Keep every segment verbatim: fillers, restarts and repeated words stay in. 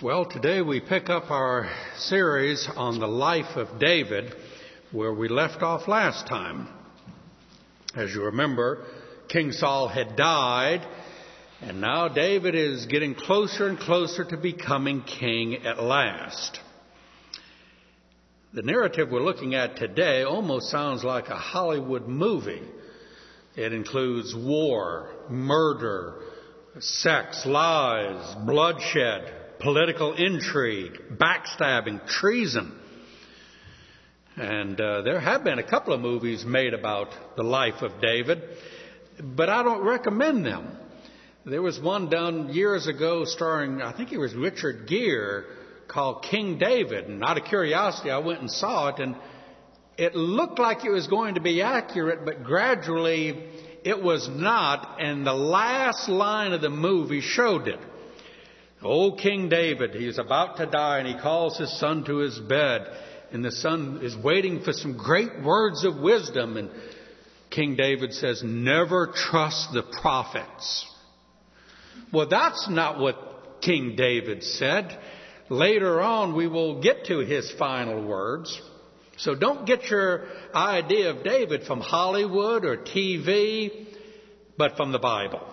Well, today we pick up our series on the life of David, where we left off last time. As you remember, King Saul had died, and now David is getting closer and closer to becoming king at last. The narrative we're looking at today almost sounds like a Hollywood movie. It includes war, murder, sex, lies, bloodshed, political intrigue, backstabbing, treason. And uh, there have been a couple of movies made about the life of David, but I don't recommend them. There was one done years ago starring, I think it was Richard Gere, called King David. And out of curiosity, I went and saw it, and it looked like it was going to be accurate, but gradually it was not, and the last line of the movie showed it. Old King David, he's about to die, and he calls his son to his bed, and the son is waiting for some great words of wisdom, and King David says, "Never trust the prophets." Well, that's not what King David said. Later on, we will get to his final words. So don't get your idea of David from Hollywood or T V, but from the Bible.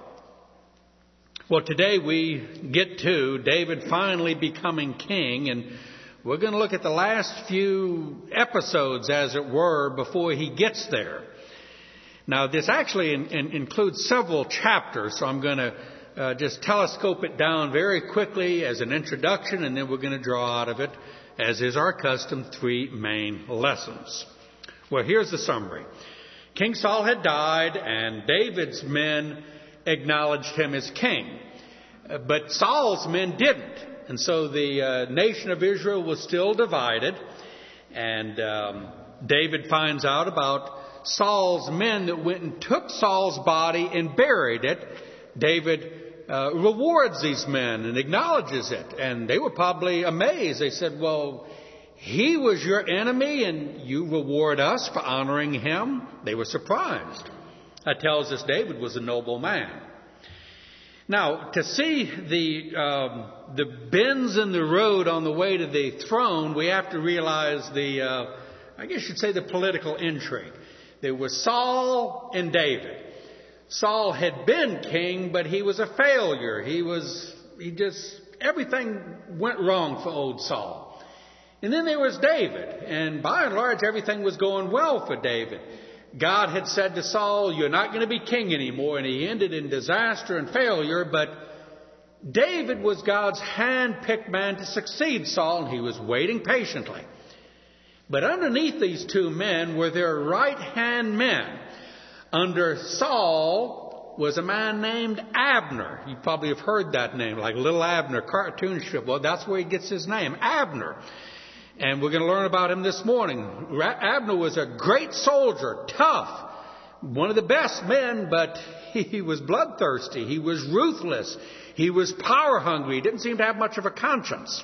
Well, today we get to David finally becoming king, and we're going to look at the last few episodes, as it were, before he gets there. Now, this actually in, in, includes several chapters, so I'm going to uh, just telescope it down very quickly as an introduction, and then we're going to draw out of it, as is our custom, three main lessons. Well, here's the summary. King Saul had died, and David's men acknowledged him as king. But Saul's men didn't. And so the uh, nation of Israel was still divided. And um, David finds out about Saul's men that went and took Saul's body and buried it. David uh, rewards these men and acknowledges it. And they were probably amazed. They said, well, he was your enemy and you reward us for honoring him. They were surprised. That tells us David was a noble man. Now, to see the um, the bends in the road on the way to the throne, we have to realize the, uh, I guess you'd say, the political intrigue. There was Saul and David. Saul had been king, but he was a failure. He was, he just, everything went wrong for old Saul. And then there was David, and by and large, everything was going well for David. God had said to Saul, "You're not going to be king anymore," and he ended in disaster and failure. But David was God's hand-picked man to succeed Saul, and he was waiting patiently. But underneath these two men were their right-hand men. Under Saul was a man named Abner. You probably have heard that name, like Little Abner, cartoon strip. Well, that's where he gets his name, Abner. And we're going to learn about him this morning. Abner was a great soldier, tough, one of the best men, but he was bloodthirsty. He was ruthless. He was power hungry. He didn't seem to have much of a conscience.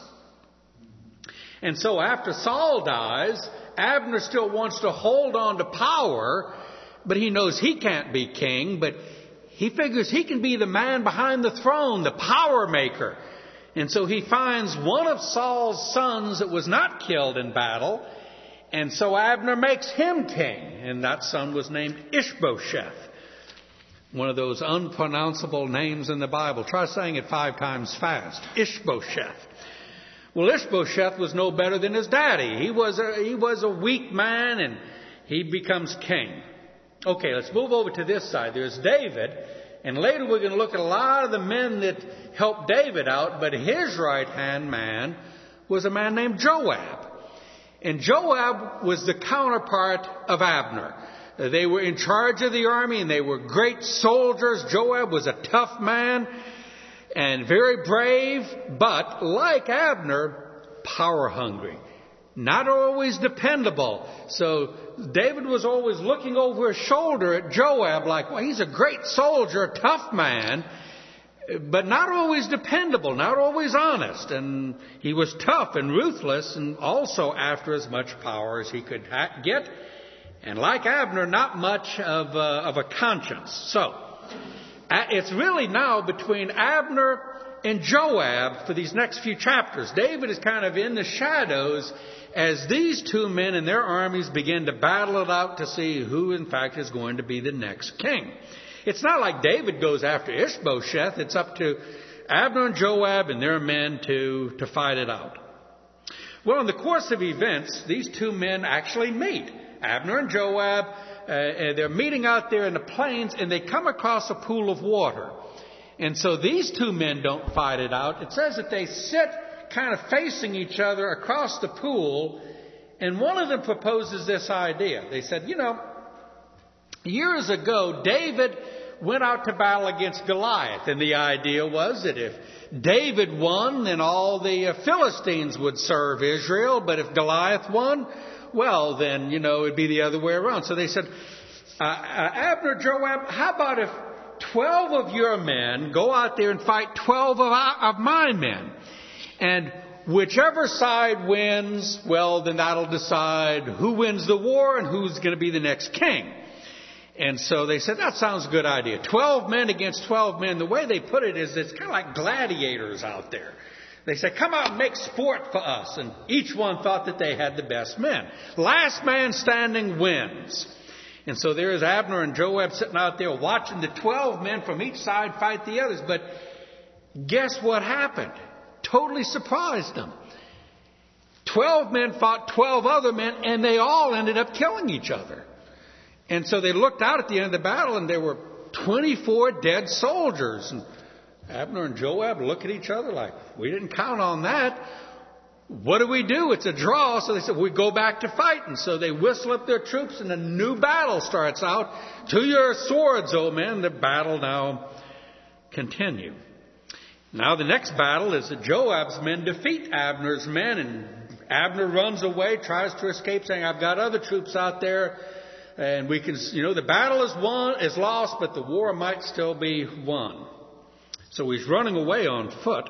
And so after Saul dies, Abner still wants to hold on to power, but he knows he can't be king, but he figures he can be the man behind the throne, the power maker. And so he finds one of Saul's sons that was not killed in battle. And so Abner makes him king. And that son was named Ishbosheth. One of those unpronounceable names in the Bible. Try saying it five times fast. Ishbosheth. Well, Ishbosheth was no better than his daddy. He was a, he was a weak man, and he becomes king. Okay, let's move over to this side. There's David. And later we're going to look at a lot of the men that helped David out, but his right-hand man was a man named Joab. And Joab was the counterpart of Abner. They were in charge of the army, and they were great soldiers. Joab was a tough man and very brave, but like Abner, power-hungry. Not always dependable. So David was always looking over his shoulder at Joab like, well, he's a great soldier, a tough man, but not always dependable, not always honest. And he was tough and ruthless and also after as much power as he could ha- get. And like Abner, not much of a, of a conscience. So it's really now between Abner and Joab for these next few chapters. David is kind of in the shadows as these two men and their armies begin to battle it out to see who, in fact, is going to be the next king. It's not like David goes after Ishbosheth. It's up to Abner and Joab and their men to, to fight it out. Well, in the course of events, these two men actually meet. Abner and Joab, uh, and they're meeting out there in the plains, and they come across a pool of water. And so these two men don't fight it out. It says that they sit kind of facing each other across the pool, and one of them proposes this idea. They said, you know, years ago, David went out to battle against Goliath, and the idea was that if David won, then all the Philistines would serve Israel, but if Goliath won, well, then, you know, it'd be the other way around. So they said, uh, uh, Abner, Joab, how about if twelve of your men go out there and fight twelve of, our, of my men? And whichever side wins, well, then that'll decide who wins the war and who's going to be the next king. And so they said, that sounds a good idea. Twelve men against twelve men. The way they put it is it's kind of like gladiators out there. They said, come out and make sport for us. And each one thought that they had the best men. Last man standing wins. And so there is Abner and Joab sitting out there watching the twelve men from each side fight the others. But guess what happened? Totally surprised them. Twelve men fought twelve other men, and they all ended up killing each other. And so they looked out at the end of the battle, and there were twenty-four dead soldiers. And Abner and Joab look at each other like, we didn't count on that. What do we do? It's a draw. So they said, we go back to fight. And so they whistle up their troops, and a new battle starts out. To your swords, O men. The battle now continue. Now the next battle is that Joab's men defeat Abner's men, and Abner runs away, tries to escape, saying, I've got other troops out there, and we can, you know, the battle is won, is lost, but the war might still be won. So he's running away on foot.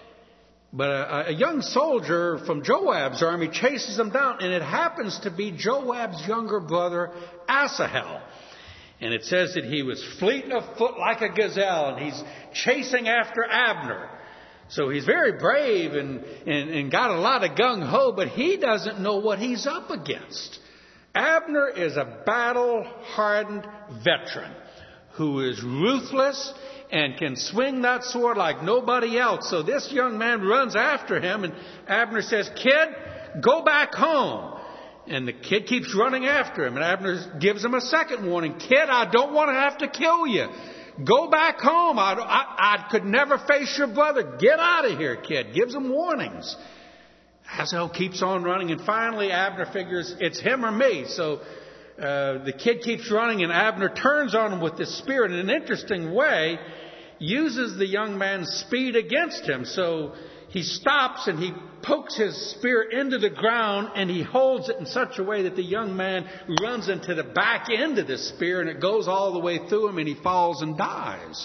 But a, a young soldier from Joab's army chases him down, and it happens to be Joab's younger brother, Asahel. And it says that he was fleet of foot like a gazelle, and he's chasing after Abner. So he's very brave and, and, and got a lot of gung-ho, but he doesn't know what he's up against. Abner is a battle-hardened veteran who is ruthless and can swing that sword like nobody else. So this young man runs after him, and Abner says, kid, go back home. And the kid keeps running after him. And Abner gives him a second warning. Kid, I don't want to have to kill you. Go back home. I, I, I could never face your brother. Get out of here, kid. Gives him warnings. Asahel keeps on running. And finally, Abner figures it's him or me. So uh, the kid keeps running, and Abner turns on him with this spear. In an interesting way, uses the young man's speed against him. So he stops and he pokes his spear into the ground, and he holds it in such a way that the young man runs into the back end of the spear, and it goes all the way through him, and he falls and dies.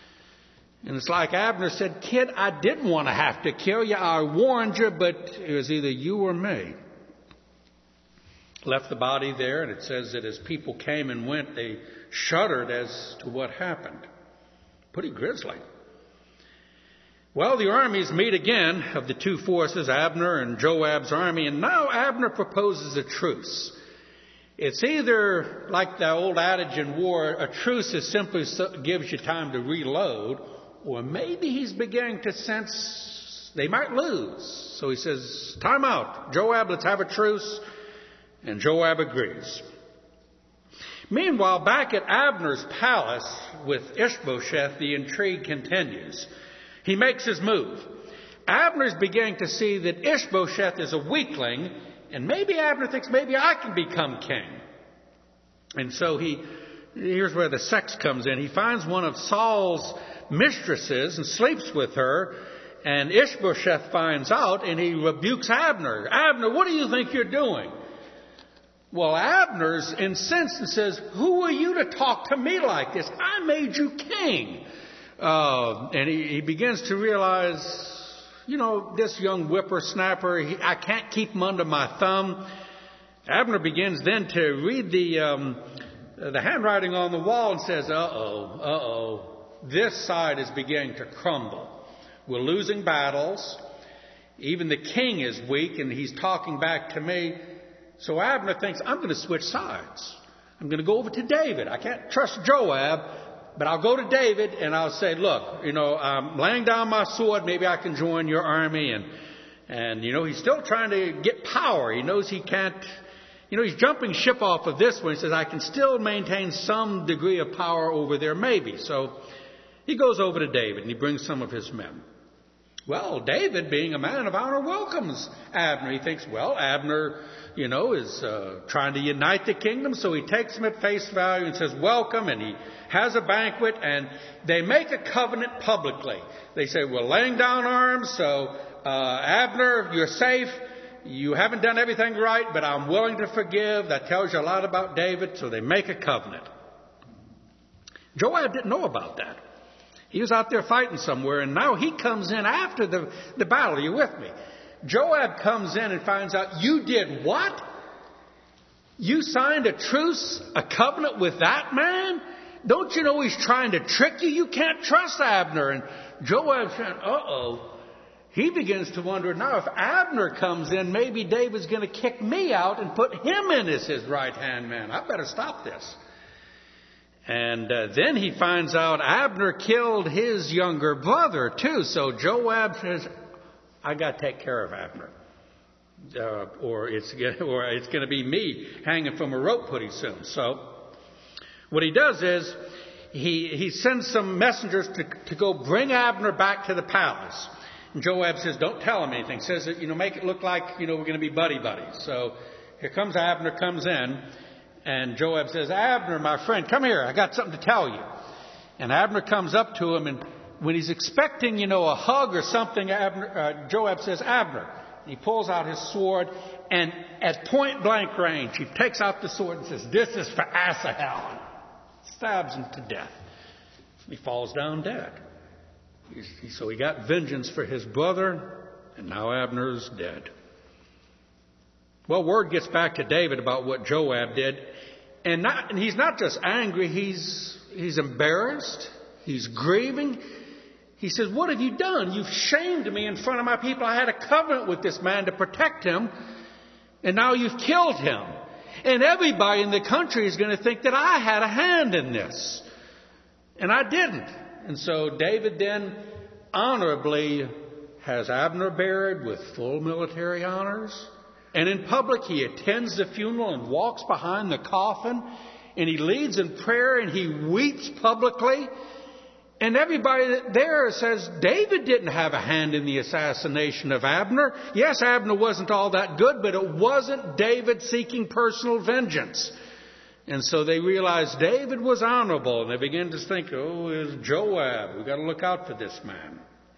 And it's like Abner said, kid, I didn't want to have to kill you. I warned you, but it was either you or me. Left the body there, and it says that as people came and went, they shuddered as to what happened. Pretty grisly. Well, the armies meet again of the two forces, Abner and Joab's army, and now Abner proposes a truce. It's either like the old adage in war, a truce is simply gives you time to reload, or maybe he's beginning to sense they might lose. So he says, time out. Joab, let's have a truce. And Joab agrees. Meanwhile, back at Abner's palace with Ishbosheth, the intrigue continues. He makes his move. Abner's beginning to see that Ishbosheth is a weakling, and maybe Abner thinks maybe I can become king. And so he, here's where the sex comes in. He finds one of Saul's mistresses and sleeps with her, and Ishbosheth finds out, and he rebukes Abner. Abner, what do you think you're doing? Well, Abner's incensed and says, who are you to talk to me like this? I made you king. Uh, and he, he begins to realize, you know, this young whippersnapper, he, I can't keep him under my thumb. Abner begins then to read the um, the handwriting on the wall and says, uh-oh, uh-oh, this side is beginning to crumble. We're losing battles. Even the king is weak, and he's talking back to me. So Abner thinks, I'm going to switch sides. I'm going to go over to David. I can't trust Joab, but I'll go to David and I'll say, look, you know, I'm laying down my sword. Maybe I can join your army. And, and, you know, he's still trying to get power. He knows he can't, you know, he's jumping ship off of this one. He says, I can still maintain some degree of power over there, maybe. So he goes over to David and he brings some of his men. Well, David, being a man of honor, welcomes Abner. He thinks, well, Abner, you know, is uh, trying to unite the kingdom. So he takes him at face value and says, welcome. And he has a banquet and they make a covenant publicly. They say, we're laying down arms. So, uh, Abner, you're safe. You haven't done everything right, but I'm willing to forgive. That tells you a lot about David. So they make a covenant. Joab didn't know about that. He was out there fighting somewhere, and now he comes in after the, the battle. Are you with me? Joab comes in and finds out, you did what? You signed a truce, a covenant with that man? Don't you know he's trying to trick you? You can't trust Abner. And Joab said, uh-oh. He begins to wonder, now if Abner comes in, maybe David's going to kick me out and put him in as his right-hand man. I better stop this. And uh, then he finds out Abner killed his younger brother, too. So Joab says, I got to take care of Abner. Uh, or it's or it's going to be me hanging from a rope pretty soon. So what he does is he, he sends some messengers to, to go bring Abner back to the palace. And Joab says, don't tell him anything. Says, that, you know, make it look like, you know, we're going to be buddy-buddies. So here comes Abner, comes in. And Joab says, Abner, my friend, come here. I got something to tell you. And Abner comes up to him, and when he's expecting, you know, a hug or something, Abner, uh, Joab says, Abner. And he pulls out his sword, and at point blank range, he takes out the sword and says, this is for Asahel. Stabs him to death. He falls down dead. He's, he, so he got vengeance for his brother, and now Abner's dead. Well, word gets back to David about what Joab did. And, not, and he's not just angry, he's, he's embarrassed. He's grieving. He says, what have you done? You've shamed me in front of my people. I had a covenant with this man to protect him. And now you've killed him. And everybody in the country is going to think that I had a hand in this. And I didn't. And so David then honorably has Abner buried with full military honors. And in public, he attends the funeral and walks behind the coffin. And he leads in prayer and he weeps publicly. And everybody there says, David didn't have a hand in the assassination of Abner. Yes, Abner wasn't all that good, but it wasn't David seeking personal vengeance. And so they realized David was honorable. And they began to think, oh, it's Joab. We've got to look out for this man.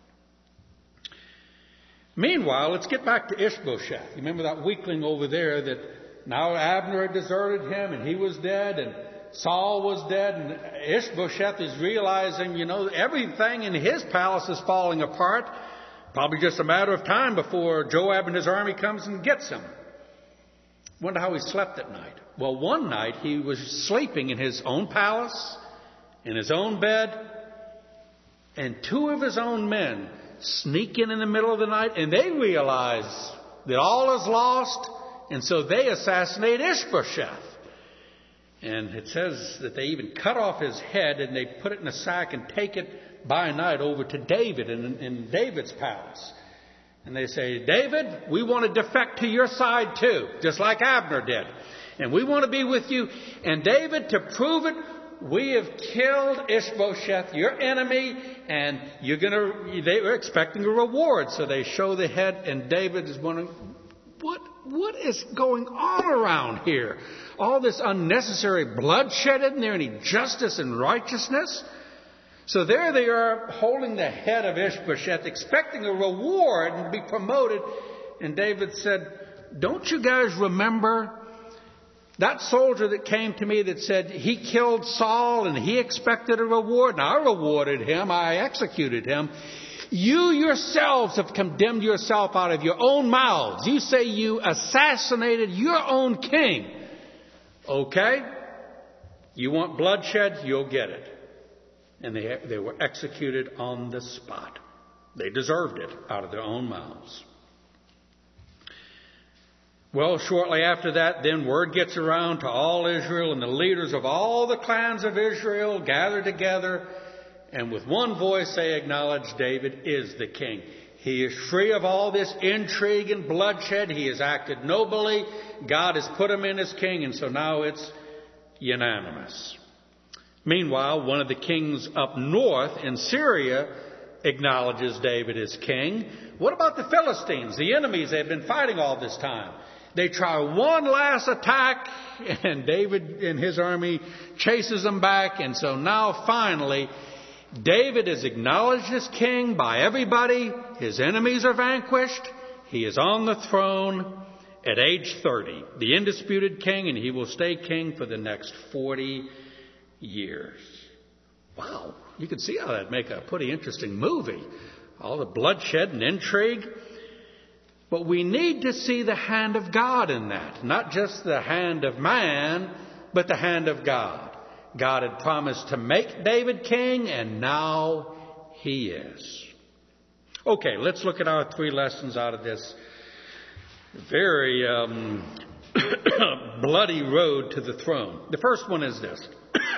Meanwhile, let's get back to Ishbosheth. You remember that weakling over there that now Abner had deserted him and he was dead and Saul was dead. And Ishbosheth is realizing, you know, everything in his palace is falling apart. Probably just a matter of time before Joab and his army comes and gets him. Wonder how he slept at night. Well, one night he was sleeping in his own palace, in his own bed, and two of his own men sneak in in the middle of the night, and they realize that all is lost, and so they assassinate Ishbosheth. And it says that they even cut off his head, and they put it in a sack and take it by night over to David in, in David's palace. And they say, David, we want to defect to your side too, just like Abner did. And we want to be with you. And David, to prove it, we have killed Ishbosheth, your enemy, and you're going to, they were expecting a reward. So they show the head, and David is wondering, what, what is going on around here? All this unnecessary bloodshed, isn't there any justice and righteousness? So there they are holding the head of Ishbosheth, expecting a reward and be promoted. And David said, don't you guys remember that soldier that came to me that said he killed Saul and he expected a reward? Now, I rewarded him. I executed him. You yourselves have condemned yourself out of your own mouths. You say you assassinated your own king. Okay? You want bloodshed? You'll get it. And they, they were executed on the spot. They deserved it out of their own mouths. Well, shortly after that, then word gets around to all Israel, and the leaders of all the clans of Israel gather together, and with one voice they acknowledge David is the king. He is free of all this intrigue and bloodshed. He has acted nobly. God has put him in as king, and so now it's unanimous. Meanwhile, one of the kings up north in Syria acknowledges David as king. What about the Philistines, the enemies they've been fighting all this time? They try one last attack, and David and his army chases them back. And so now finally, David is acknowledged as king by everybody. His enemies are vanquished. He is on the throne at age thirty, the undisputed king, and he will stay king for the next forty years. Wow, you can see how that'd make a pretty interesting movie. All the bloodshed and intrigue. But we need to see the hand of God in that. Not just the hand of man, but the hand of God. God had promised to make David king, and now he is. Okay, let's look at our three lessons out of this very um, bloody road to the throne. The first one is this.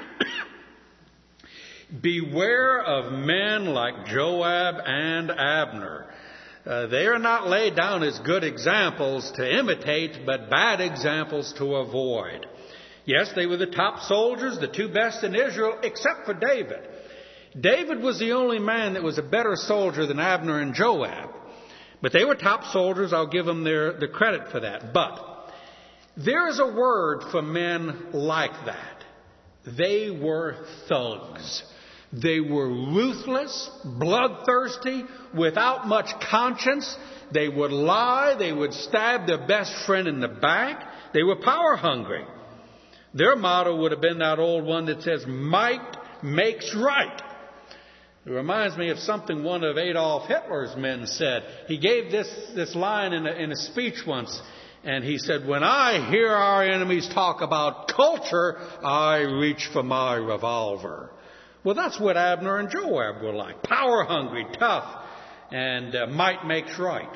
Beware of men like Joab and Abner. Uh, they are not laid down as good examples to imitate, but bad examples to avoid. Yes, they were the top soldiers, the two best in Israel, except for David. David was the only man that was a better soldier than Abner and Joab. But they were top soldiers. I'll give them their, the credit for that. But there is a word for men like that. They were thugs. They were ruthless, bloodthirsty, without much conscience. They would lie. They would stab their best friend in the back. They were power hungry. Their motto would have been that old one that says, might makes right. It reminds me of something one of Adolf Hitler's men said. He gave this, this line in a, in a speech once, and he said, when I hear our enemies talk about culture, I reach for my revolver. Well, that's what Abner and Joab were like. Power hungry, tough, and uh, might makes right.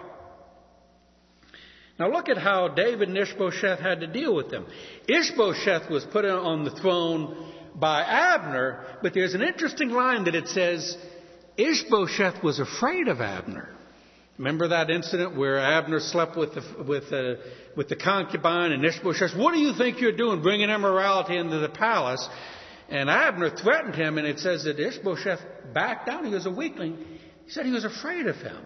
Now look at how David and Ishbosheth had to deal with them. Ishbosheth was put on the throne by Abner, but there's an interesting line that it says Ishbosheth was afraid of Abner. Remember that incident where Abner slept with the, with the, with the concubine, and Ishbosheth, what do you think you're doing, bringing immorality into the palace? And Abner threatened him, and it says that Ishbosheth backed down. He was a weakling. He said he was afraid of him.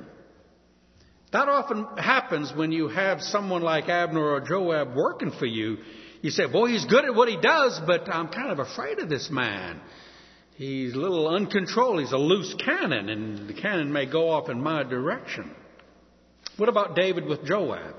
That often happens when you have someone like Abner or Joab working for you. You say, boy, he's good at what he does, but I'm kind of afraid of this man. He's a little uncontrolled. He's a loose cannon, and the cannon may go off in my direction. What about David with Joab?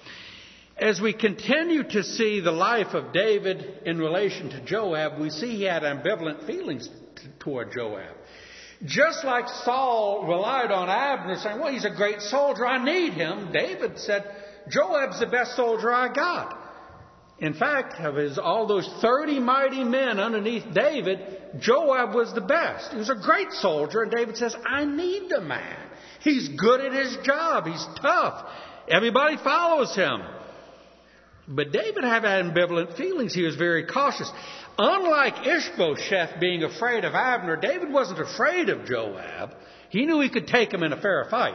As we continue to see the life of David in relation to Joab, we see he had ambivalent feelings t- toward Joab. Just like Saul relied on Abner, saying, well, he's a great soldier, I need him. David said, Joab's the best soldier I got. In fact, of his, all those thirty mighty men underneath David, Joab was the best. He was a great soldier, and David says, I need the man. He's good at his job. He's tough. Everybody follows him. But David had ambivalent feelings. He was very cautious. Unlike Ishbosheth being afraid of Abner, David wasn't afraid of Joab. He knew he could take him in a fair fight.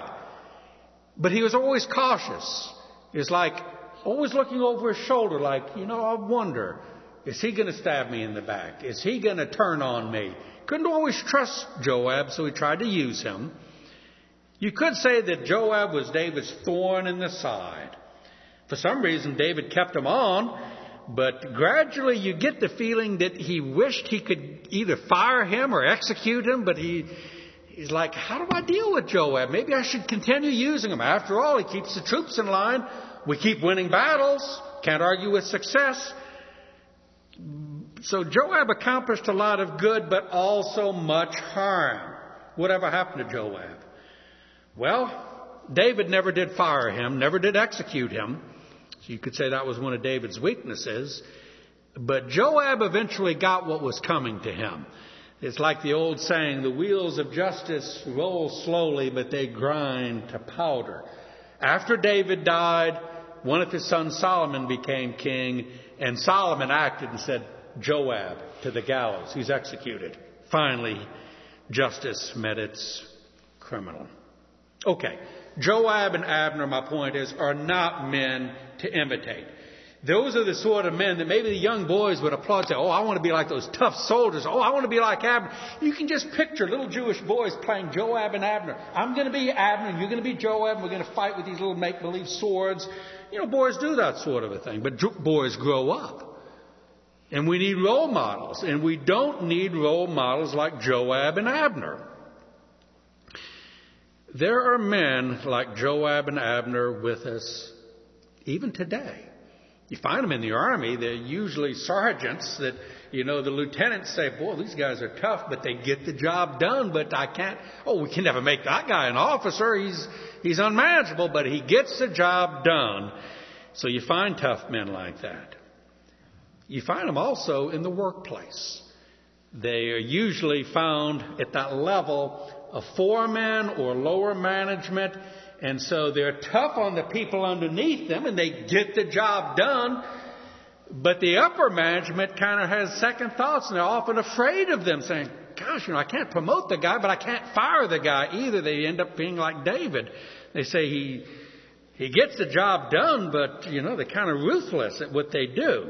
But he was always cautious. It's like always looking over his shoulder like, you know, I wonder, is he going to stab me in the back? Is he going to turn on me? Couldn't always trust Joab, so he tried to use him. You could say that Joab was David's thorn in the side. For some reason, David kept him on, but gradually you get the feeling that he wished he could either fire him or execute him, but he he's like, how do I deal with Joab? Maybe I should continue using him. After all, he keeps the troops in line. We keep winning battles. Can't argue with success. So Joab accomplished a lot of good, but also much harm. Whatever happened to Joab? Well, David never did fire him, never did execute him. So you could say that was one of David's weaknesses. But Joab eventually got what was coming to him. It's like the old saying, the wheels of justice roll slowly, but they grind to powder. After David died, one of his sons, Solomon, became king, and Solomon acted and said, Joab to the gallows. He's executed. Finally, justice met its criminal. Okay, Joab and Abner, my point is, are not men to imitate. Those are the sort of men that maybe the young boys would applaud and say, oh, I want to be like those tough soldiers. Oh, I want to be like Abner. You can just picture little Jewish boys playing Joab and Abner. I'm going to be Abner, you're going to be Joab, and we're going to fight with these little make-believe swords. You know, boys do that sort of a thing, but boys grow up. And we need role models, and we don't need role models like Joab and Abner. There are men like Joab and Abner with us even today. You find them in the army. They're usually sergeants that, you know, the lieutenants say, boy, these guys are tough, but they get the job done. But I can't, oh, we can never make that guy an officer. He's, he's unmanageable, but he gets the job done. So you find tough men like that. You find them also in the workplace. They are usually found at that level of foreman or lower management. And so they're tough on the people underneath them, and they get the job done. But the upper management kind of has second thoughts, and they're often afraid of them, saying, gosh, you know, I can't promote the guy, but I can't fire the guy either. They end up being like David. They say he he gets the job done, but, you know, they're kind of ruthless at what they do.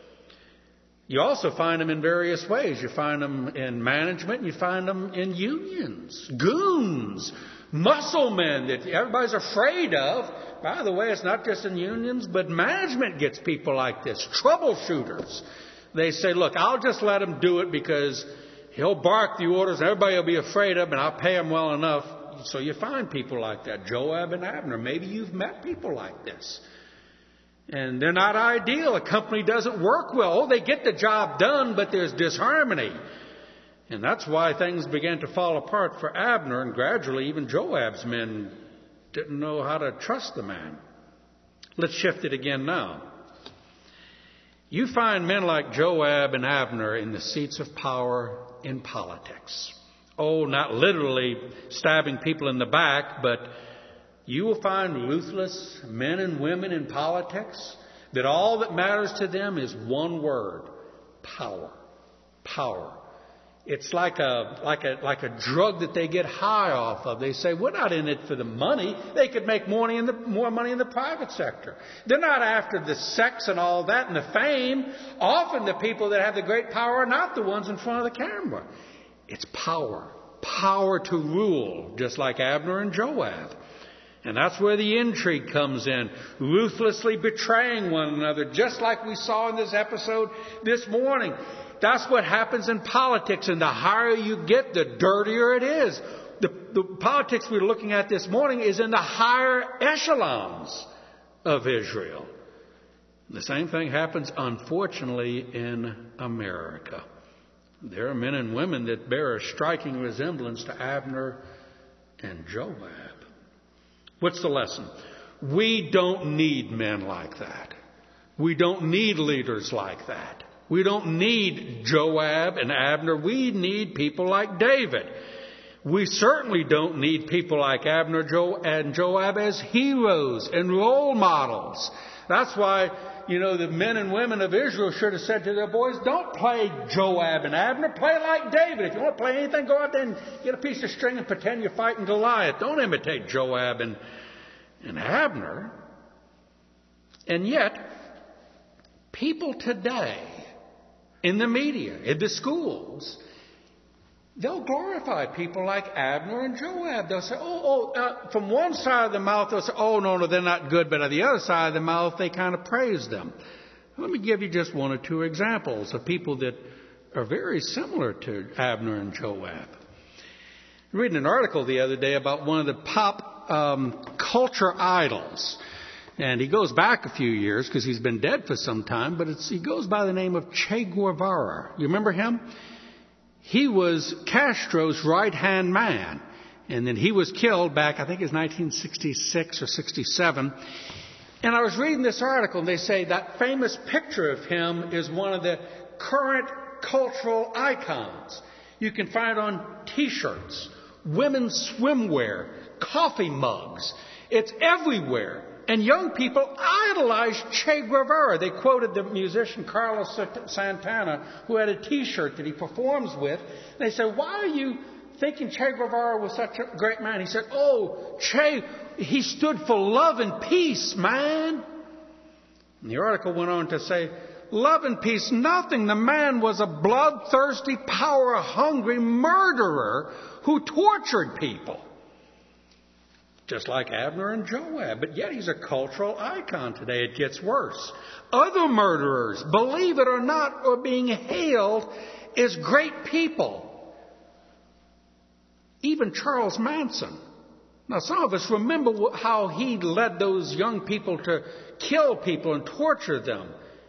You also find them in various ways. You find them in management. You find them in unions, goons, muscle men that everybody's afraid of. By the way, it's not just in unions, but management gets people like this, troubleshooters. They say, look, I'll just let him do it because he'll bark the orders and everybody will be afraid of him, and I'll pay him well enough. So you find people like that, Joab and Abner. Maybe you've met people like this. And they're not ideal. A company doesn't work well. Oh, they get the job done, but there's disharmony. And that's why things began to fall apart for Abner, and gradually even Joab's men didn't know how to trust the man. Let's shift it again now. You find men like Joab and Abner in the seats of power in politics. Oh, not literally stabbing people in the back, but you will find ruthless men and women in politics that all that matters to them is one word: power. Power. It's like a like a like a drug that they get high off of. They say, we're not in it for the money. They could make more money in the more money in the private sector. They're not after the sex and all that and the fame. Often the people that have the great power are not the ones in front of the camera. It's power. Power to rule, just like Abner and Joab. And that's where the intrigue comes in. Ruthlessly betraying one another, just like we saw in this episode this morning. That's what happens in politics. And the higher you get, the dirtier it is. The, the politics we're looking at this morning is in the higher echelons of Israel. The same thing happens, unfortunately, in America. There are men and women that bear a striking resemblance to Abner and Joab. What's the lesson? We don't need men like that. We don't need leaders like that. We don't need Joab and Abner. We need people like David. We certainly don't need people like Abner and Joab as heroes and role models. That's why, you know, the men and women of Israel should have said to their boys, don't play Joab and Abner. Play like David. If you want to play anything, go out there and get a piece of string and pretend you're fighting Goliath. Don't imitate Joab and, and Abner. And yet, people today, in the media, in the schools, they'll glorify people like Abner and Joab. They'll say, oh, oh uh, from one side of the mouth, they'll say, oh, no, no, they're not good. But on the other side of the mouth, they kind of praise them. Let me give you just one or two examples of people that are very similar to Abner and Joab. I'm reading an article the other day about one of the pop um, culture idols. And he goes back a few years because he's been dead for some time, but it's, he goes by the name of Che Guevara. You remember him? He was Castro's right-hand man. And then he was killed back, I think it was nineteen sixty-six or sixty-seven. And I was reading this article, and they say that famous picture of him is one of the current cultural icons. You can find it on T-shirts, women's swimwear, coffee mugs. It's everywhere. And young people idolize Che Guevara. They quoted the musician Carlos Santana, who had a T-shirt that he performs with. They said, why are you thinking Che Guevara was such a great man? He said, oh, Che, he stood for love and peace, man. And the article went on to say, love and peace, nothing. The man was a bloodthirsty, power-hungry murderer who tortured people. Just like Abner and Joab. But yet he's a cultural icon today. It gets worse. Other murderers, believe it or not, are being hailed as great people. Even Charles Manson. Now, some of us remember how he led those young people to kill people and torture them.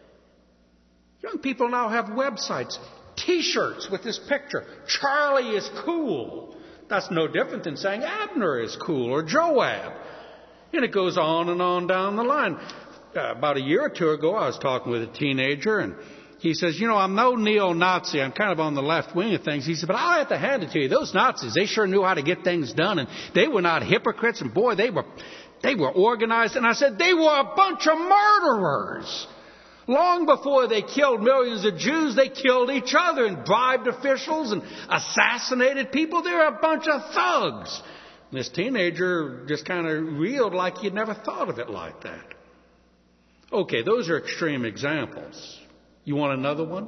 Young people now have websites, T-shirts with this picture. Charlie is cool. That's no different than saying Abner is cool or Joab. And it goes on and on down the line. Uh, about a year or two ago, I was talking with a teenager, and he says, you know, I'm no neo-Nazi. I'm kind of on the left wing of things. He said, but I'll have to hand it to you. Those Nazis, they sure knew how to get things done, and they were not hypocrites, and boy, they were, they were organized. And I said, they were a bunch of murderers. Long before they killed millions of Jews, they killed each other and bribed officials and assassinated people. They're a bunch of thugs. And this teenager just kind of reeled like he'd never thought of it like that. Okay, those are extreme examples. You want another one?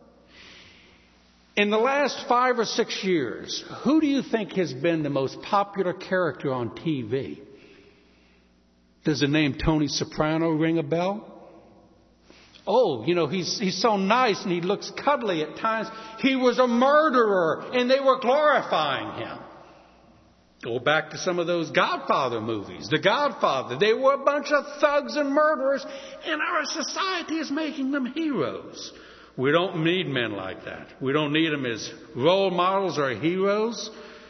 In the last five or six years, who do you think has been the most popular character on T V? Does the name Tony Soprano ring a bell? Oh, you know, he's he's so nice and he looks cuddly at times. He was a murderer and they were glorifying him. Go back to some of those Godfather movies. The Godfather, they were a bunch of thugs and murderers, and our society is making them heroes. We don't need men like that. We don't need them as role models or heroes.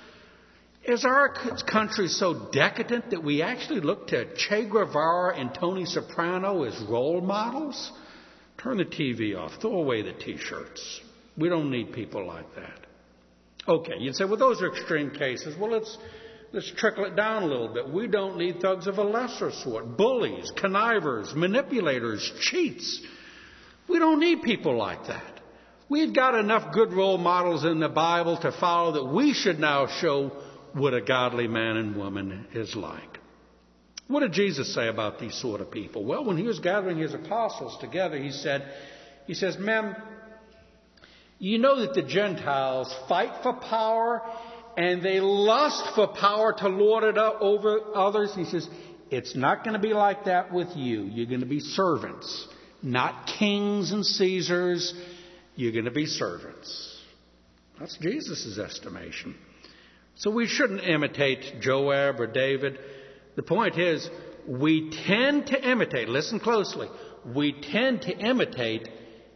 Is our country so decadent that we actually look to Che Guevara and Tony Soprano as role models? Turn the T V off. Throw away the T-shirts. We don't need people like that. Okay, you'd say, well, those are extreme cases. Well, let's let's trickle it down a little bit. We don't need thugs of a lesser sort. Bullies, connivers, manipulators, cheats. We don't need people like that. We've got enough good role models in the Bible to follow that we should now show what a godly man and woman is like. What did Jesus say about these sort of people? Well, when he was gathering his apostles together, he said, he says, men, you know that the Gentiles fight for power and they lust for power to lord it up over others. He says, it's not going to be like that with you. You're going to be servants, not kings and Caesars. You're going to be servants. That's Jesus' estimation. So we shouldn't imitate Joab or David. The point is, we tend to imitate, listen closely, we tend to imitate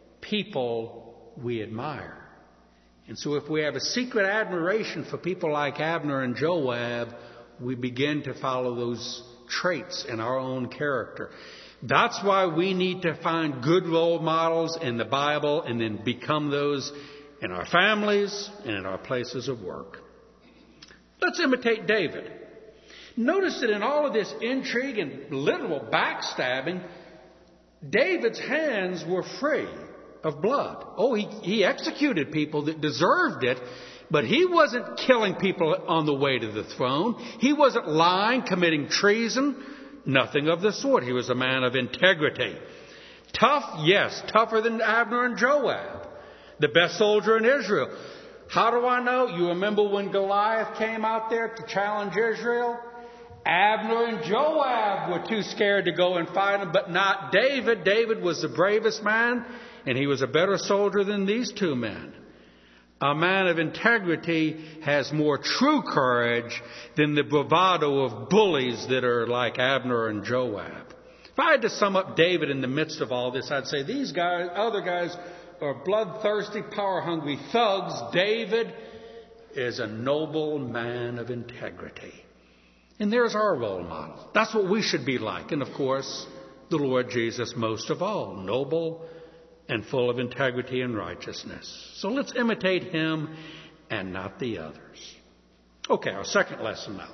people we admire. And so if we have a secret admiration for people like Abner and Joab, we begin to follow those traits in our own character. That's why we need to find good role models in the Bible and then become those in our families and in our places of work. Let's imitate David. Notice that in all of this intrigue and literal backstabbing, David's hands were free of blood. Oh, he, he executed people that deserved it, but he wasn't killing people on the way to the throne. He wasn't lying, committing treason, nothing of the sort. He was a man of integrity. Tough, yes, tougher than Abner and Joab, the best soldier in Israel. How do I know? You remember when Goliath came out there to challenge Israel? Abner and Joab were too scared to go and fight him, but not David. David was the bravest man, and he was a better soldier than these two men. A man of integrity has more true courage than the bravado of bullies that are like Abner and Joab. If I had to sum up David in the midst of all this, I'd say these guys, other guys, are bloodthirsty, power-hungry thugs. David is a noble man of integrity. And there's our role model. That's what we should be like. And of course, the Lord Jesus most of all, noble and full of integrity and righteousness. So let's imitate him and not the others. Okay, our second lesson now.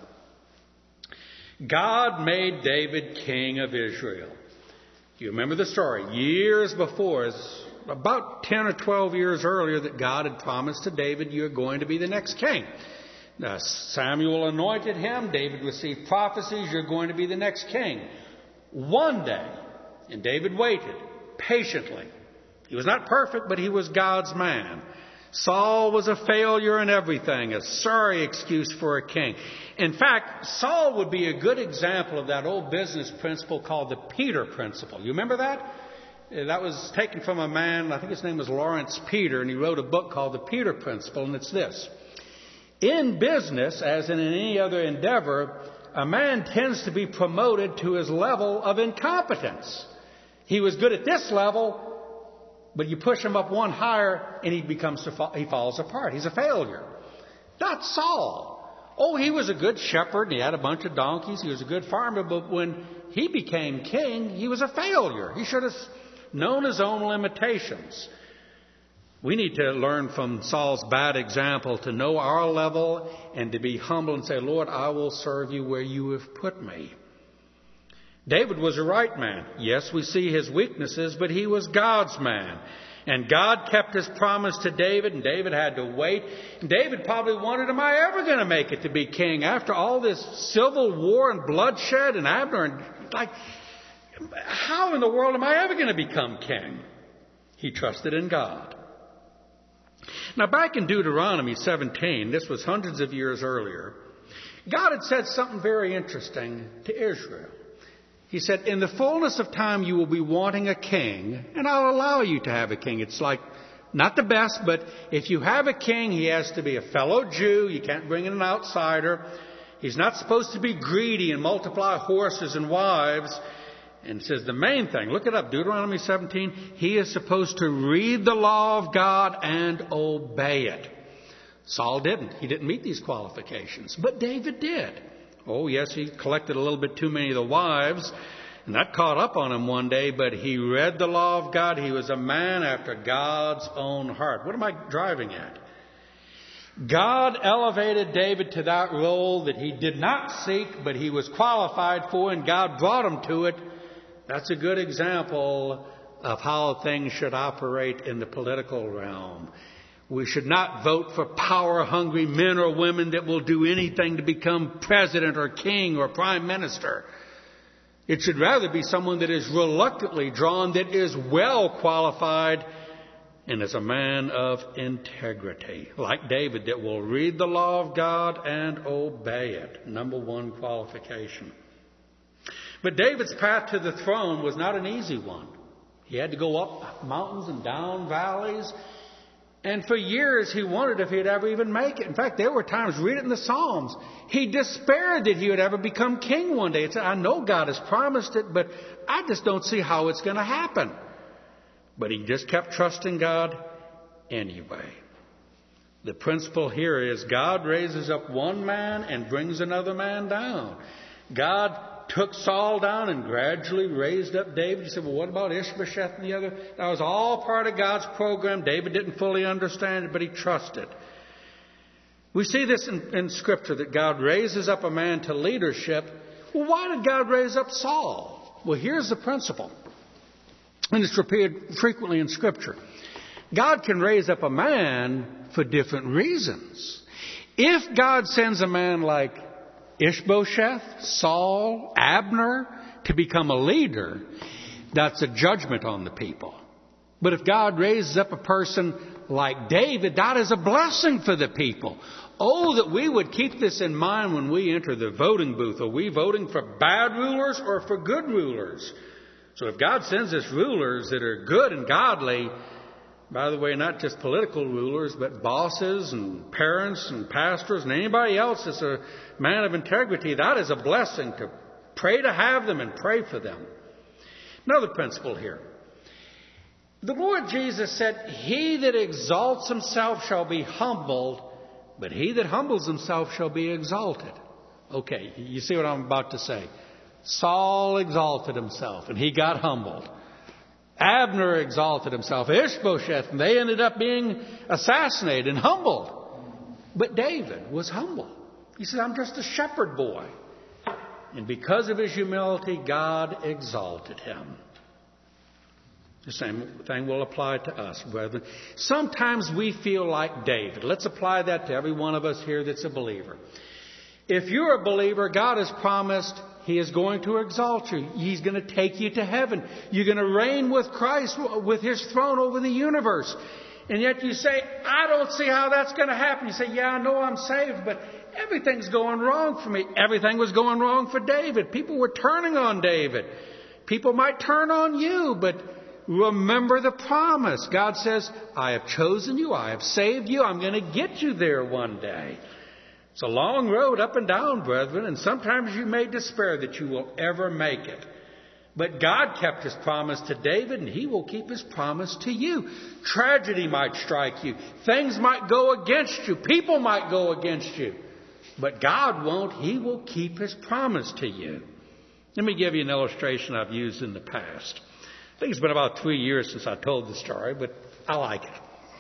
God made David king of Israel. You remember the story. Years before, about ten or twelve years earlier, that God had promised to David, you're going to be the next king. Now, Samuel anointed him. David received prophecies, you're going to be the next king. One day, and David waited patiently. He was not perfect, but he was God's man. Saul was a failure in everything, a sorry excuse for a king. In fact, Saul would be a good example of that old business principle called the Peter principle. You remember that? That was taken from a man, I think his name was Lawrence Peter, and he wrote a book called the Peter Principle, and it's this. In business, as in any other endeavor, a man tends to be promoted to his level of incompetence. He was good at this level, but you push him up one higher and he becomes, he falls apart. He's a failure. That's Saul. Oh, he was a good shepherd and he had a bunch of donkeys. He was a good farmer, but when he became king, he was a failure. He should have known his own limitations. We need to learn from Saul's bad example to know our level and to be humble and say, Lord, I will serve you where you have put me. David was a right man. Yes, we see his weaknesses, but he was God's man. And God kept his promise to David, and David had to wait. And David probably wondered, am I ever going to make it to be king? After all this civil war and bloodshed and Abner, and like, how in the world am I ever going to become king? He trusted in God. Now, back in Deuteronomy seventeen, this was hundreds of years earlier, God had said something very interesting to Israel. He said, in the fullness of time, you will be wanting a king, and I'll allow you to have a king. It's like, not the best, but if you have a king, he has to be a fellow Jew. You can't bring in an outsider. He's not supposed to be greedy and multiply horses and wives. And it says the main thing, look it up, Deuteronomy seventeen, he is supposed to read the law of God and obey it. Saul didn't. He didn't meet these qualifications, but David did. Oh, yes, he collected a little bit too many of the wives, and that caught up on him one day, but he read the law of God. He was a man after God's own heart. What am I driving at? God elevated David to that role that he did not seek, but he was qualified for, and God brought him to it. That's a good example of how things should operate in the political realm. We should not vote for power-hungry men or women that will do anything to become president or king or prime minister. It should rather be someone that is reluctantly drawn, that is well qualified, and is a man of integrity, like David, that will read the law of God and obey it. Number one qualification. But David's path to the throne was not an easy one. He had to go up mountains and down valleys. And for years, he wondered if he'd ever even make it. In fact, there were times, read it in the Psalms, he despaired that he would ever become king one day. He said, I know God has promised it, but I just don't see how it's going to happen. But he just kept trusting God anyway. The principle here is God raises up one man and brings another man down. God took Saul down and gradually raised up David. He said, well, what about Ishbosheth and the other? That was all part of God's program. David didn't fully understand it, but he trusted. We see this in, in Scripture, that God raises up a man to leadership. Well, why did God raise up Saul? Well, here's the principle. And it's repeated frequently in Scripture. God can raise up a man for different reasons. If God sends a man like Ishbosheth, Saul, Abner to become a leader, that's a judgment on the people. But if God raises up a person like David, that is a blessing for the people. Oh, that we would keep this in mind when we enter the voting booth. Are we voting for bad rulers or for good rulers? So if God sends us rulers that are good and godly, by the way, not just political rulers, but bosses and parents and pastors and anybody else that's a man of integrity, that is a blessing to pray to have them and pray for them. Another principle here. The Lord Jesus said, he that exalts himself shall be humbled, but he that humbles himself shall be exalted. Okay, you see what I'm about to say. Saul exalted himself and he got humbled. Abner exalted himself. Ishbosheth, and they ended up being assassinated and humbled. But David was humble. He said, I'm just a shepherd boy. And because of his humility, God exalted him. The same thing will apply to us, brethren. Sometimes we feel like David. Let's apply that to every one of us here that's a believer. If you're a believer, God has promised He is going to exalt you. He's going to take you to heaven. You're going to reign with Christ, with His throne over the universe. And yet you say, I don't see how that's going to happen. You say, yeah, I know I'm saved, but everything's going wrong for me. Everything was going wrong for David. People were turning on David. People might turn on you, but remember the promise. God says, I have chosen you. I have saved you. I'm going to get you there one day. It's a long road up and down, brethren, and sometimes you may despair that you will ever make it. But God kept His promise to David, and He will keep His promise to you. Tragedy might strike you. Things might go against you. People might go against you. But God won't. He will keep His promise to you. Let me give you an illustration I've used in the past. I think it's been about three years since I told the story, but I like it.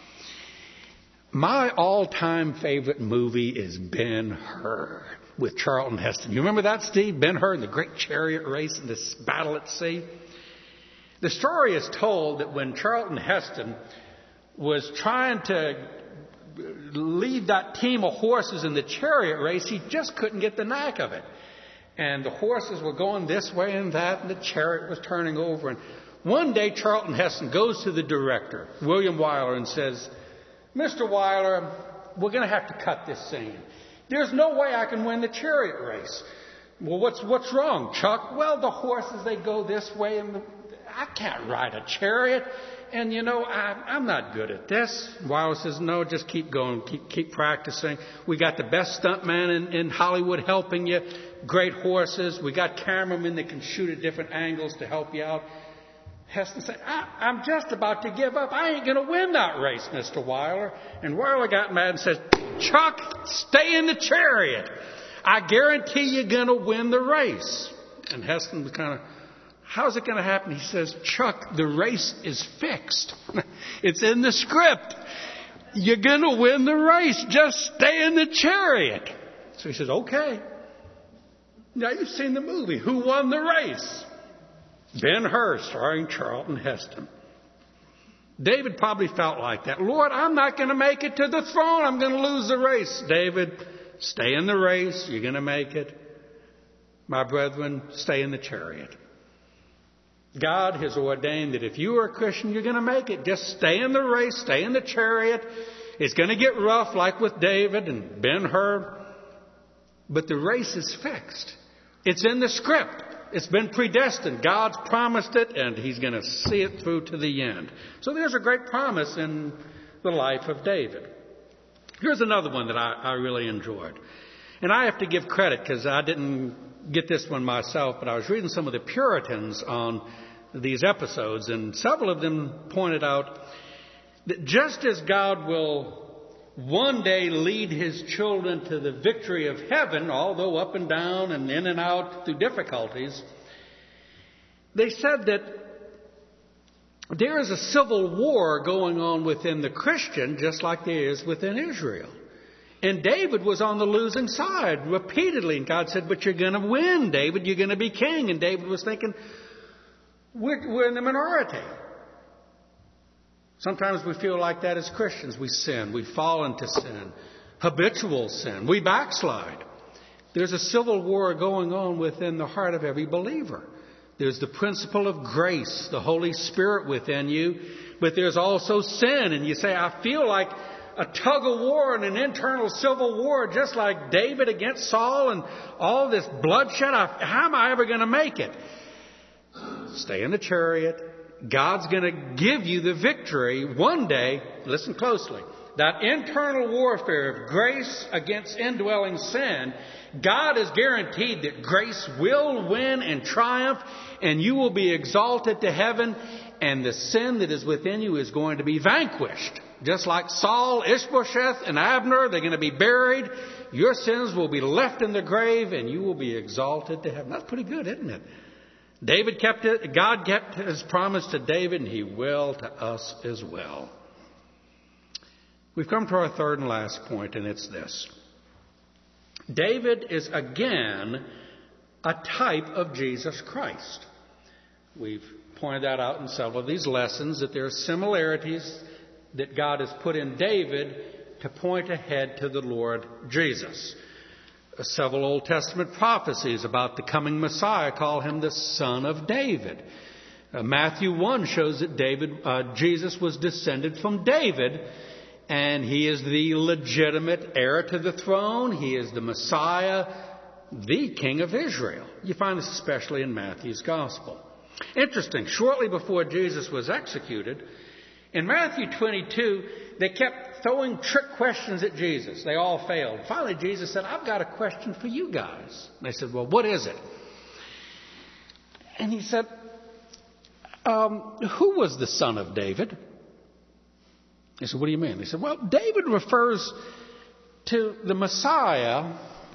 My all-time favorite movie is Ben-Hur with Charlton Heston. You remember that, Steve? Ben-Hur and the great chariot race and this battle at sea? The story is told that when Charlton Heston was trying to lead that team of horses in the chariot race, he just couldn't get the knack of it. And the horses were going this way and that, and the chariot was turning over. And one day, Charlton Heston goes to the director, William Wyler, and says, Mister Wyler, we're going to have to cut this scene. There's no way I can win the chariot race. Well, what's what's wrong, Chuck? Well, the horses, they go this way, and the, I can't ride a chariot. And, you know, I, I'm not good at this. Wyler says, no, just keep going. Keep, keep practicing. We got the best stuntman in, in Hollywood helping you. Great horses. We got cameramen that can shoot at different angles to help you out. Heston said, I, I'm just about to give up. I ain't going to win that race, Mister Wyler. And Wyler got mad and said, Chuck, stay in the chariot. I guarantee you're going to win the race. And Heston was kind of, how's it going to happen? He says, Chuck, the race is fixed. It's in the script. You're going to win the race. Just stay in the chariot. So he says, okay. Now you've seen the movie. Who won the race? Ben-Hur, starring Charlton Heston. David probably felt like that. Lord, I'm not going to make it to the throne. I'm going to lose the race. David, stay in the race. You're going to make it. My brethren, stay in the chariot. God has ordained that if you are a Christian, you're going to make it. Just stay in the race. Stay in the chariot. It's going to get rough like with David and Ben-Hur. But the race is fixed. It's in the script. It's been predestined. God's promised it, and He's going to see it through to the end. So there's a great promise in the life of David. Here's another one that I, I really enjoyed. And I have to give credit because I didn't get this one myself, but I was reading some of the Puritans on these episodes, and several of them pointed out that just as God will one day lead His children to the victory of heaven, although up and down and in and out through difficulties, they said that there is a civil war going on within the Christian just like there is within Israel. And David was on the losing side repeatedly. And God said, but you're going to win, David. You're going to be king. And David was thinking, we're, we're in the minority. Sometimes we feel like that as Christians. We sin. We fall into sin. Habitual sin. We backslide. There's a civil war going on within the heart of every believer. There's the principle of grace, the Holy Spirit within you. But there's also sin. And you say, I feel like a tug of war and an internal civil war, just like David against Saul and all this bloodshed. I, how am I ever going to make it? Stay in the chariot. God's going to give you the victory one day. Listen closely. That internal warfare of grace against indwelling sin, God has guaranteed that grace will win and triumph, and you will be exalted to heaven, and the sin that is within you is going to be vanquished. Just like Saul, Ishbosheth, and Abner, they're going to be buried. Your sins will be left in the grave, and you will be exalted to heaven. That's pretty good, isn't it? David kept it. God kept His promise to David, and He will to us as well. We've come to our third and last point, and it's this. David is again a type of Jesus Christ. We've pointed that out in several of these lessons, that there are similarities that God has put in David to point ahead to the Lord Jesus. Several Old Testament prophecies about the coming Messiah call him the Son of David. Uh, Matthew one shows that David, uh, Jesus was descended from David, and he is the legitimate heir to the throne. He is the Messiah, the King of Israel. You find this especially in Matthew's Gospel. Interesting, shortly before Jesus was executed, in Matthew twenty-two, they kept throwing trick questions at Jesus. They all failed. Finally, Jesus said, I've got a question for you guys. And they said, well, what is it? And he said, um, who was the son of David? They said, what do you mean? They said, well, David refers to the Messiah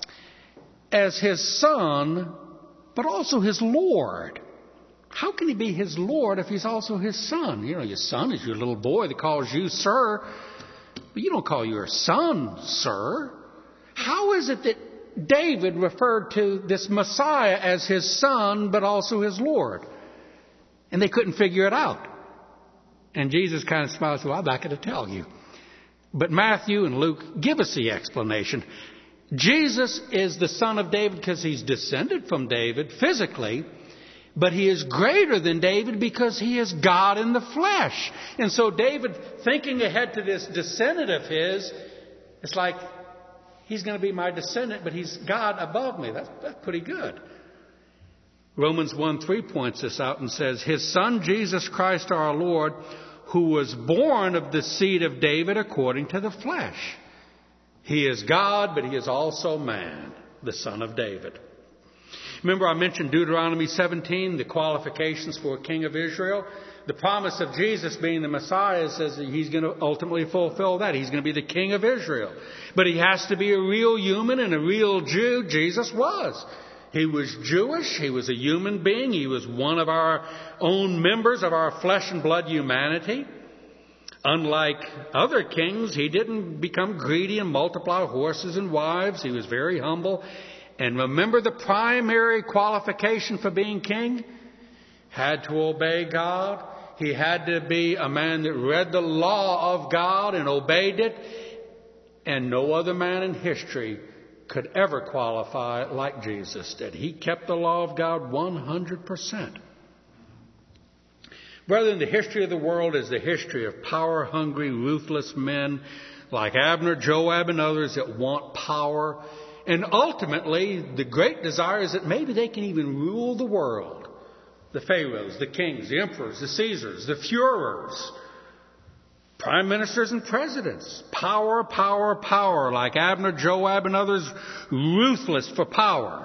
as his son, but also his Lord. How can he be his Lord if he's also his son? You know, your son is your little boy that calls you sir, but you don't call your son sir. How is it that David referred to this Messiah as his son, but also his Lord? And they couldn't figure it out. And Jesus kind of smiles, well, I'm not going to tell you. But Matthew and Luke give us the explanation. Jesus is the son of David because he's descended from David physically, but he is greater than David because he is God in the flesh. And so David, thinking ahead to this descendant of his, it's like, he's going to be my descendant, but he's God above me. That's, that's pretty good. Romans one three points this out and says, his son Jesus Christ our Lord, who was born of the seed of David according to the flesh. He is God, but he is also man, the son of David. Remember I mentioned Deuteronomy seventeen, the qualifications for a king of Israel. The promise of Jesus being the Messiah says that he's going to ultimately fulfill that. He's going to be the king of Israel. But he has to be a real human and a real Jew. Jesus was. He was Jewish. He was a human being. He was one of our own members of our flesh and blood humanity. Unlike other kings, he didn't become greedy and multiply horses and wives. He was very humble. And remember the primary qualification for being king? Had to obey God. He had to be a man that read the law of God and obeyed it. And no other man in history could ever qualify like Jesus did. He kept the law of God one hundred percent. Brethren, the history of the world is the history of power-hungry, ruthless men like Abner, Joab, and others that want power. And ultimately, the great desire is that maybe they can even rule the world. The pharaohs, the kings, the emperors, the Caesars, the Führers, prime ministers and presidents. Power, power, power, like Abner, Joab, and others, ruthless for power.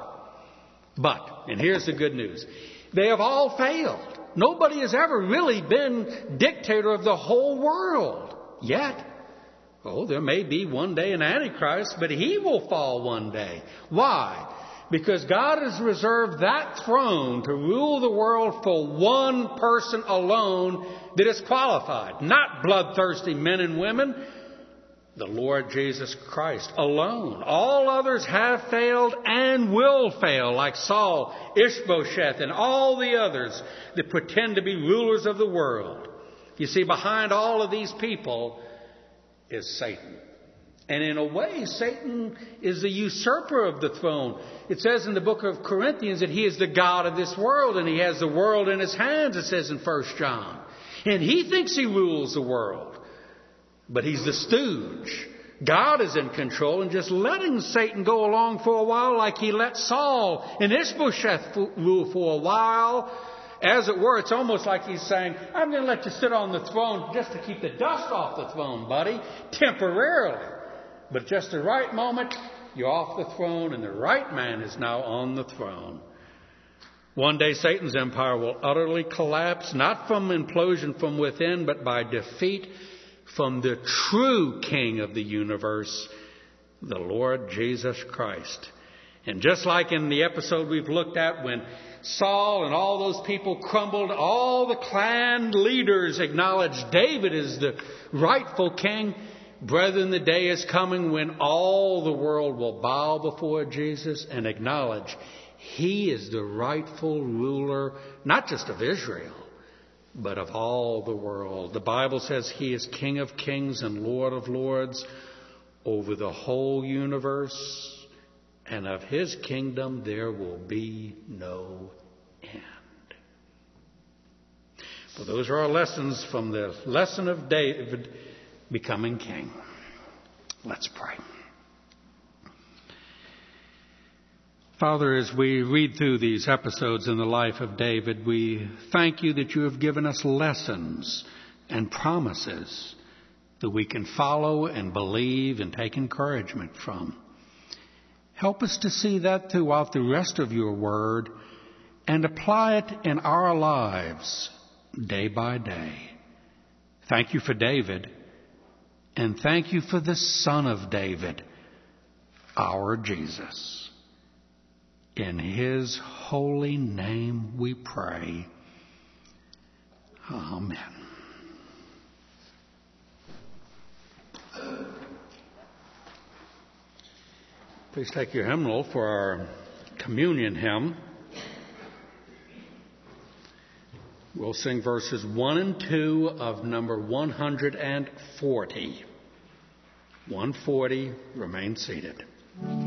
But, and here's the good news, they have all failed. Nobody has ever really been dictator of the whole world yet. Oh, there may be one day an Antichrist, but he will fall one day. Why? Because God has reserved that throne to rule the world for one person alone that is qualified. Not bloodthirsty men and women. The Lord Jesus Christ alone. All others have failed and will fail, like Saul, Ishbosheth, and all the others that pretend to be rulers of the world. You see, behind all of these people is Satan. And in a way, Satan is the usurper of the throne. It says in the book of Corinthians that he is the God of this world, and he has the world in his hands, it says in First John. And he thinks he rules the world. But he's the stooge. God is in control, and just letting Satan go along for a while like he let Saul and Ishbosheth rule for a while. As it were, it's almost like he's saying, I'm going to let you sit on the throne just to keep the dust off the throne, buddy, temporarily. But just the right moment, you're off the throne, and the right man is now on the throne. One day Satan's empire will utterly collapse, not from implosion from within, but by defeat from the true King of the universe, the Lord Jesus Christ. And just like in the episode we've looked at when Saul and all those people crumbled, all the clan leaders acknowledged David as the rightful king. Brethren, the day is coming when all the world will bow before Jesus and acknowledge He is the rightful ruler, not just of Israel, but of all the world. The Bible says He is King of kings and Lord of lords over the whole universe, and of His kingdom there will be no end. Well, those are our lessons from the lesson of David becoming king. Let's pray. Father, as we read through these episodes in the life of David, we thank You that You have given us lessons and promises that we can follow and believe and take encouragement from. Help us to see that throughout the rest of Your word and apply it in our lives day by day. Thank You for David, and thank You for the Son of David, our Jesus. In His holy name we pray. Amen. Please take your hymnal for our communion hymn. We'll sing verses one and two of number one hundred forty. one forty, remain seated.